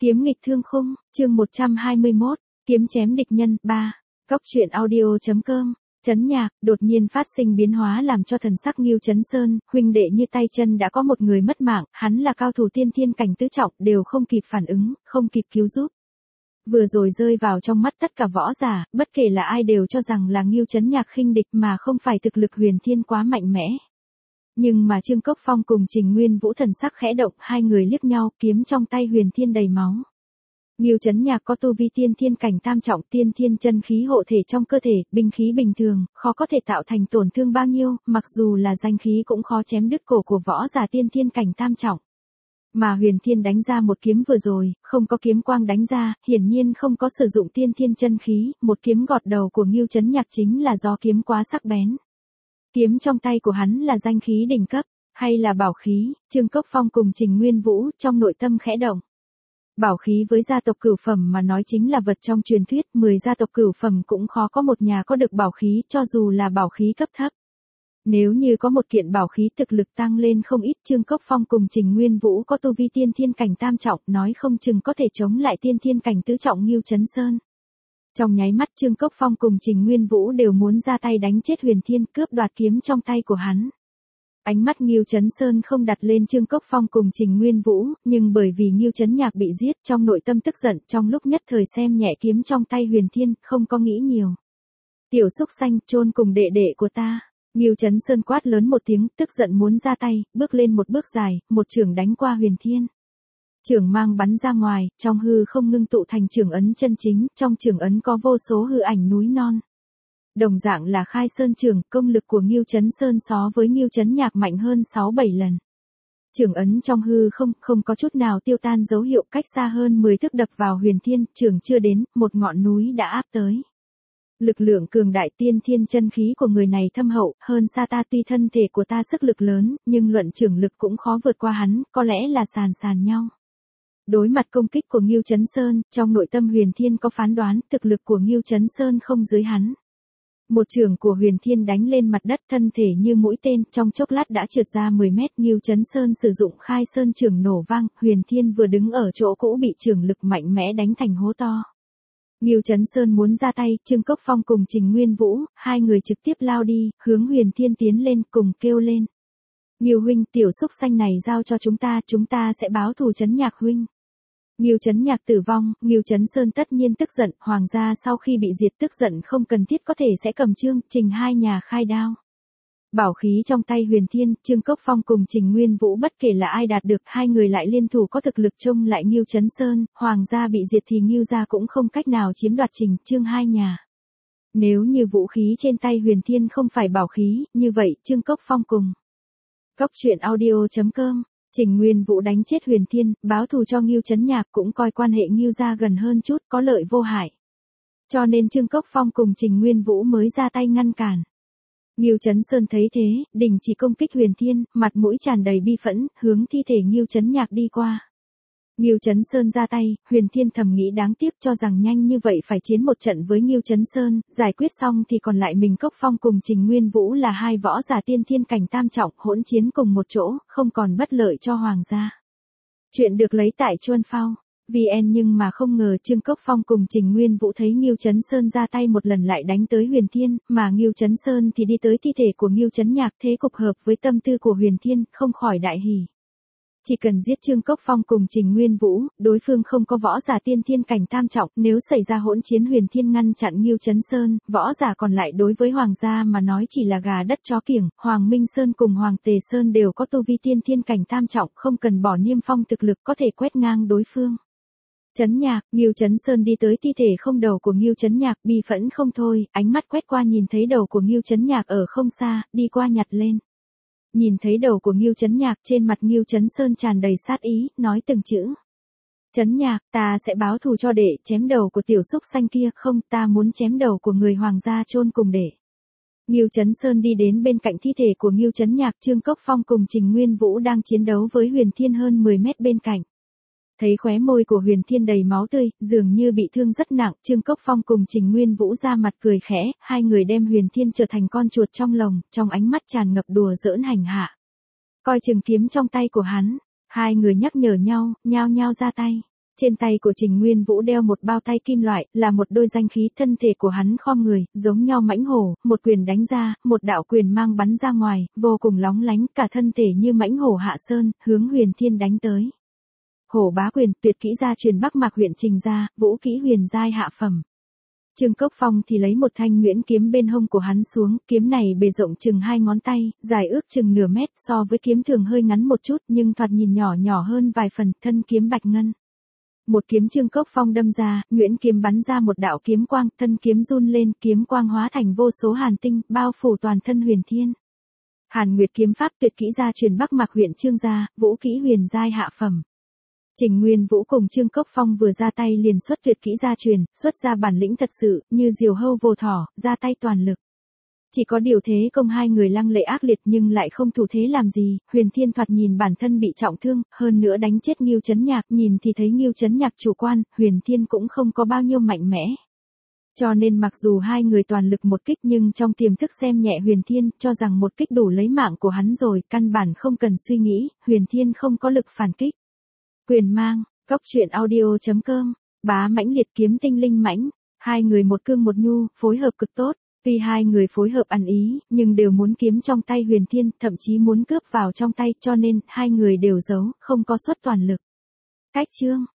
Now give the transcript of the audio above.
Kiếm nghịch thương khung, chương 121, kiếm chém địch nhân, 3. Cốc truyện audio.com. Trấn Nhạc, đột nhiên phát sinh biến hóa làm cho thần sắc Ngưu Chấn Sơn, huynh đệ như tay chân đã có một người mất mạng, hắn là cao thủ tiên thiên cảnh tứ trọng, đều không kịp phản ứng, không kịp cứu giúp. Vừa rồi rơi vào trong mắt tất cả võ giả, bất kể là ai đều cho rằng là Ngưu Chấn Nhạc khinh địch mà không phải thực lực huyền thiên quá mạnh mẽ. Nhưng mà Trương Cốc Phong cùng Trình Nguyên Vũ thần sắc khẽ động, hai người liếc nhau, kiếm trong tay huyền thiên đầy máu. Ngưu Chấn Nhạc có tu vi tiên thiên cảnh tam trọng, tiên thiên chân khí hộ thể trong cơ thể, binh khí bình thường, khó có thể tạo thành tổn thương bao nhiêu, mặc dù là danh khí cũng khó chém đứt cổ của võ giả tiên thiên cảnh tam trọng. Mà huyền thiên đánh ra một kiếm vừa rồi, không có kiếm quang đánh ra, hiển nhiên không có sử dụng tiên thiên chân khí, một kiếm gọt đầu của Ngưu Chấn Nhạc chính là do kiếm quá sắc bén. Kiếm trong tay của hắn là danh khí đỉnh cấp, hay là bảo khí, Trương Cốc Phong cùng Trình Nguyên Vũ trong nội tâm khẽ động. Bảo khí với gia tộc cửu phẩm mà nói chính là vật trong truyền thuyết, 10 gia tộc cửu phẩm cũng khó có một nhà có được bảo khí, cho dù là bảo khí cấp thấp. Nếu như có một kiện bảo khí thực lực tăng lên không ít, Trương Cốc Phong cùng Trình Nguyên Vũ có tu vi tiên thiên cảnh tam trọng, nói không chừng có thể chống lại tiên thiên cảnh tứ trọng Ngưu Chấn Sơn. Trong nháy mắt Trương Cốc Phong cùng Trình Nguyên Vũ đều muốn ra tay đánh chết huyền thiên, cướp đoạt kiếm trong tay của hắn. Ánh mắt Ngưu Chấn Sơn không đặt lên Trương Cốc Phong cùng Trình Nguyên Vũ, nhưng bởi vì Ngưu Chấn Nhạc bị giết, trong nội tâm tức giận, trong lúc nhất thời xem nhẹ kiếm trong tay huyền thiên, không có nghĩ nhiều. Tiểu xúc xanh, chôn cùng đệ đệ của ta. Ngưu Chấn Sơn quát lớn một tiếng, tức giận muốn ra tay, bước lên một bước dài, một chưởng đánh qua huyền thiên. Chưởng mang bắn ra ngoài, trong hư không ngưng tụ thành chưởng ấn chân chính, trong chưởng ấn có vô số hư ảnh núi non. Đồng dạng là khai sơn chưởng, công lực của Ngưu Chấn Sơn so với Ngưu Chấn Nhạc mạnh hơn 6-7 lần. Chưởng ấn trong hư không có chút nào tiêu tan dấu hiệu, cách xa hơn 10 thước đập vào huyền thiên, chưởng chưa đến, một ngọn núi đã áp tới. Lực lượng cường đại tiên thiên chân khí của người này thâm hậu, hơn xa ta, tuy thân thể của ta sức lực lớn, nhưng luận chưởng lực cũng khó vượt qua hắn, có lẽ là sàn nhau. Đối mặt công kích của Ngưu Chấn Sơn, trong nội tâm huyền thiên có phán đoán, thực lực của Ngưu Chấn Sơn không dưới hắn. Một chưởng của huyền thiên đánh lên mặt đất, thân thể như mũi tên, trong chốc lát đã trượt ra 10 mét. Ngưu Chấn Sơn sử dụng khai sơn chưởng nổ vang, huyền thiên vừa đứng ở chỗ cũ bị chưởng lực mạnh mẽ đánh thành hố to. Ngưu Chấn Sơn muốn ra tay, Trương Cốc Phong cùng Trình Nguyên Vũ, hai người trực tiếp lao đi, hướng huyền thiên tiến lên, cùng kêu lên. Ngưu huynh, tiểu xúc xanh này giao cho chúng ta sẽ báo thù Chấn Nhạc huynh. Ngưu Chấn Nhạc tử vong, Ngưu Chấn Sơn tất nhiên tức giận, hoàng gia sau khi bị diệt tức giận không cần thiết có thể sẽ cầm Trương, Trình hai nhà khai đao. Bảo khí trong tay huyền thiên, Trương Cốc Phong cùng Trình Nguyên Vũ bất kể là ai đạt được, hai người lại liên thủ có thực lực trông lại Ngưu Chấn Sơn, hoàng gia bị diệt thì Ngưu gia cũng không cách nào chiếm đoạt Trình, Trương hai nhà. Nếu như vũ khí trên tay huyền thiên không phải bảo khí, như vậy Trương Cốc Phong cùng Cốc truyện audio.com. Trình Nguyên Vũ đánh chết huyền thiên, báo thù cho Ngưu Chấn Nhạc, cũng coi quan hệ Ngưu gia gần hơn chút, có lợi vô hại. Cho nên Trương Cốc Phong cùng Trình Nguyên Vũ mới ra tay ngăn cản. Ngưu Chấn Sơn thấy thế, đình chỉ công kích huyền thiên, mặt mũi tràn đầy bi phẫn, hướng thi thể Ngưu Chấn Nhạc đi qua. Ngưu Chấn Sơn ra tay, huyền thiên thầm nghĩ đáng tiếc, cho rằng nhanh như vậy phải chiến một trận với Ngưu Chấn Sơn, giải quyết xong thì còn lại mình Cốc Phong cùng Trình Nguyên Vũ là hai võ giả tiên thiên cảnh tam trọng, hỗn chiến cùng một chỗ, không còn bất lợi cho hoàng gia. Chuyện được lấy tại Chuan Phao VN, nhưng mà không ngờ Trương Cốc Phong cùng Trình Nguyên Vũ thấy Ngưu Chấn Sơn ra tay một lần lại đánh tới huyền thiên, mà Ngưu Chấn Sơn thì đi tới thi thể của Ngưu Chấn Nhạc, thế cục hợp với tâm tư của huyền thiên, không khỏi đại hỉ. Chỉ cần giết Trương Cốc Phong cùng Trình Nguyên Vũ, đối phương không có võ giả tiên thiên cảnh tam trọng, nếu xảy ra hỗn chiến huyền thiên ngăn chặn Ngưu Chấn Sơn, võ giả còn lại đối với hoàng gia mà nói chỉ là gà đất chó kiểng, Hoàng Minh Sơn cùng Hoàng Tề Sơn đều có tu vi tiên thiên cảnh tam trọng, không cần bỏ niêm phong thực lực có thể quét ngang đối phương. Chấn Nhạc, Ngưu Chấn Sơn đi tới thi thể không đầu của Ngưu Chấn Nhạc, bi phẫn không thôi, ánh mắt quét qua nhìn thấy đầu của Ngưu Chấn Nhạc ở không xa, đi qua nhặt lên. Nhìn thấy đầu của Ngưu Chấn Nhạc, trên mặt Ngưu Chấn Sơn tràn đầy sát ý, nói từng chữ. Chấn Nhạc, ta sẽ báo thù cho đệ, chém đầu của tiểu xúc xanh kia, không, ta muốn chém đầu của người hoàng gia chôn cùng đệ. Ngưu Chấn Sơn đi đến bên cạnh thi thể của Ngưu Chấn Nhạc, Trương Cốc Phong cùng Trình Nguyên Vũ đang chiến đấu với huyền thiên hơn 10 mét bên cạnh. Thấy khóe môi của huyền thiên đầy máu tươi, dường như bị thương rất nặng, Trương Cốc Phong cùng Trình Nguyên Vũ ra mặt cười khẽ, hai người đem huyền thiên trở thành con chuột trong lồng, trong ánh mắt tràn ngập đùa giỡn hành hạ. Coi chừng kiếm trong tay của hắn, hai người nhắc nhở nhau, nhao nhao ra tay. Trên tay của Trình Nguyên Vũ đeo một bao tay kim loại, là một đôi danh khí, thân thể của hắn khom người, giống nhau mãnh hổ, một quyền đánh ra, một đạo quyền mang bắn ra ngoài, vô cùng lóng lánh, cả thân thể như mãnh hổ hạ sơn, hướng Huyền Thiên đánh tới. Hổ bá quyền, tuyệt kỹ gia truyền Bắc Mạc huyện Trình gia, vũ kỹ huyền giai hạ phẩm. Trương Cốc Phong thì lấy một thanh nhuyễn kiếm bên hông của hắn xuống, kiếm này bề rộng chừng 2 ngón tay, dài ước chừng nửa mét, so với kiếm thường hơi ngắn một chút nhưng thoạt nhìn nhỏ nhỏ hơn vài phần, thân kiếm bạch ngân. Một kiếm Trương Cốc Phong đâm ra, nhuyễn kiếm bắn ra một đạo kiếm quang, thân kiếm run lên, kiếm quang hóa thành vô số hàn tinh, bao phủ toàn thân Huyền Thiên. Hàn Nguyệt kiếm pháp tuyệt kỹ gia truyền Bắc Mạc huyện Trương gia, vũ kỹ huyền giai hạ phẩm. Trình Nguyên Vũ cùng Trương Cốc Phong vừa ra tay liền xuất tuyệt kỹ gia truyền, xuất ra bản lĩnh thật sự, như diều hâu vồ thỏ, ra tay toàn lực. Chỉ có điều thế công hai người lăng lệ ác liệt nhưng lại không thủ thế làm gì, Huyền Thiên thoạt nhìn bản thân bị trọng thương, hơn nữa đánh chết Ngưu Chấn Nhạc, nhìn thì thấy Ngưu Chấn Nhạc chủ quan, Huyền Thiên cũng không có bao nhiêu mạnh mẽ. Cho nên mặc dù hai người toàn lực một kích nhưng trong tiềm thức xem nhẹ Huyền Thiên, cho rằng một kích đủ lấy mạng của hắn rồi, căn bản không cần suy nghĩ, Huyền Thiên không có lực phản kích. Quyền mang, cóc truyện audio.com, bá mãnh liệt kiếm tinh linh mãnh, hai người một cương một nhu, phối hợp cực tốt. Tuy hai người phối hợp ăn ý, nhưng đều muốn kiếm trong tay Huyền Thiên, thậm chí muốn cướp vào trong tay, cho nên hai người đều giấu, không có xuất toàn lực. Cách chương